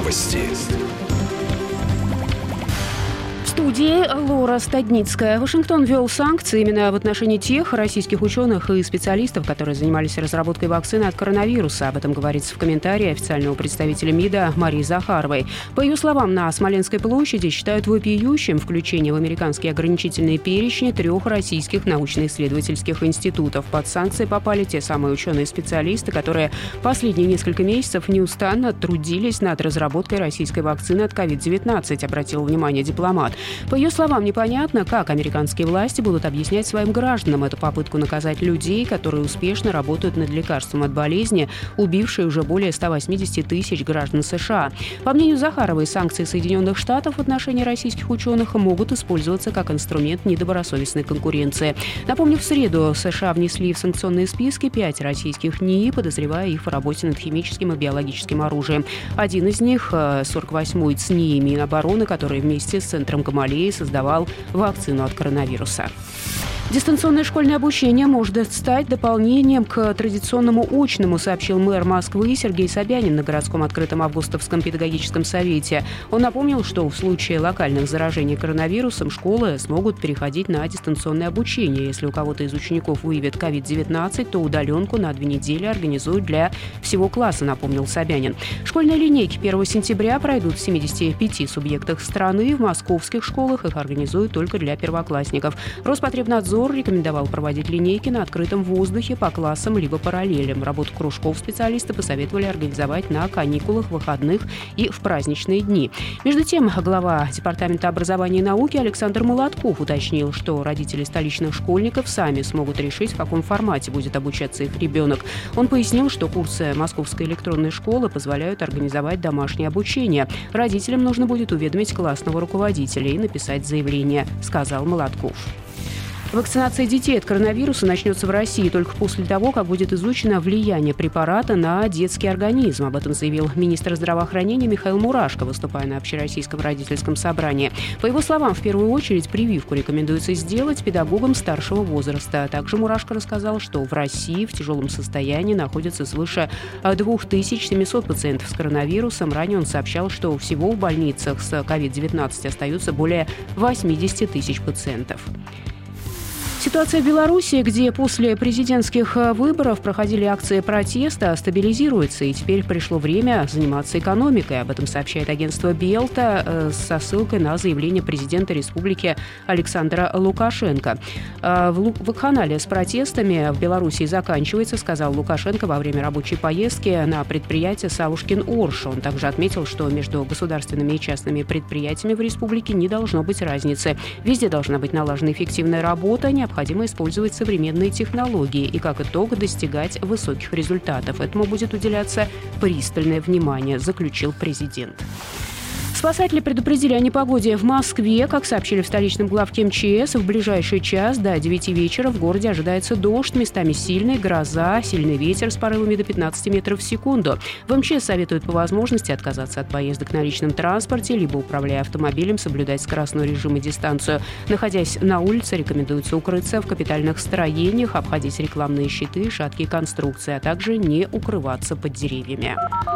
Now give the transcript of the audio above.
Новости. В студии Лора Стадницкая. Вашингтон ввел санкции именно в отношении тех российских ученых и специалистов, которые занимались разработкой вакцины от коронавируса. Об этом говорится в комментарии официального представителя МИДа Марии Захаровой. По ее словам, на Смоленской площади считают вопиющим включение в американские ограничительные перечни 3 российских научно-исследовательских институтов. Под санкции попали те самые ученые-специалисты, которые последние несколько месяцев неустанно трудились над разработкой российской вакцины от COVID-19, обратил внимание дипломат. По ее словам, непонятно, как американские власти будут объяснять своим гражданам эту попытку наказать людей, которые успешно работают над лекарством от болезни, убившей уже более 180 тысяч граждан США. По мнению Захаровой, санкции Соединенных Штатов в отношении российских ученых могут использоваться как инструмент недобросовестной конкуренции. Напомню, в среду США внесли в санкционные списки 5 российских НИИ, подозревая их в работе над химическим и биологическим оружием. Один из них, 48-й ЦНИИ Минобороны, который вместе с Центром Гамалеи создавал вакцину от коронавируса. Дистанционное школьное обучение может стать дополнением к традиционному очному, сообщил мэр Москвы Сергей Собянин на городском открытом августовском педагогическом совете. Он напомнил, что в случае локальных заражений коронавирусом школы смогут переходить на дистанционное обучение. Если у кого-то из учеников выявят COVID-19, то удаленку на 2 недели организуют для всего класса, напомнил Собянин. Школьные линейки 1 сентября пройдут в 75 субъектах страны. В московских школах их организуют только для первоклассников. Роспотребнадзор рекомендовал проводить линейки на открытом воздухе по классам либо параллелям. Работу кружков специалисты посоветовали организовать на каникулах, выходных и в праздничные дни. Между тем, глава Департамента образования и науки Александр Молотков уточнил, что родители столичных школьников сами смогут решить, в каком формате будет обучаться их ребенок. Он пояснил, что курсы Московской электронной школы позволяют организовать домашнее обучение. Родителям нужно будет уведомить классного руководителя и написать заявление, сказал Молотков. Вакцинация детей от коронавируса начнется в России только после того, как будет изучено влияние препарата на детский организм. Об этом заявил министр здравоохранения Михаил Мурашко, выступая на Общероссийском родительском собрании. По его словам, в первую очередь прививку рекомендуется сделать педагогам старшего возраста. Также Мурашко рассказал, что в России в тяжелом состоянии находится свыше 2700 пациентов с коронавирусом. Ранее он сообщал, что всего в больницах с COVID-19 остаются более 80 тысяч пациентов. Ситуация в Беларуси, где после президентских выборов проходили акции протеста, стабилизируется, и теперь пришло время заниматься экономикой. Об этом сообщает агентство Белта со ссылкой на заявление президента республики Александра Лукашенко. Вакханалия с протестами в Беларуси заканчивается, сказал Лукашенко во время рабочей поездки на предприятие «Савушкин-Орш». Он также отметил, что между государственными и частными предприятиями в республике не должно быть разницы. Везде должна быть налажена эффективная работа, необходимо использовать современные технологии и, как итог, достигать высоких результатов. Этому будет уделяться пристальное внимание, заключил президент. Спасатели предупредили о непогоде в Москве. Как сообщили в столичном главке МЧС, в ближайший час до 9 вечера в городе ожидается дождь, местами сильный, гроза, сильный ветер с порывами до 15 метров в секунду. В МЧС советуют по возможности отказаться от поездок на личном транспорте, либо, управляя автомобилем, соблюдать скоростной режим и дистанцию. Находясь на улице, рекомендуется укрыться в капитальных строениях, обходить рекламные щиты, шаткие конструкции, а также не укрываться под деревьями.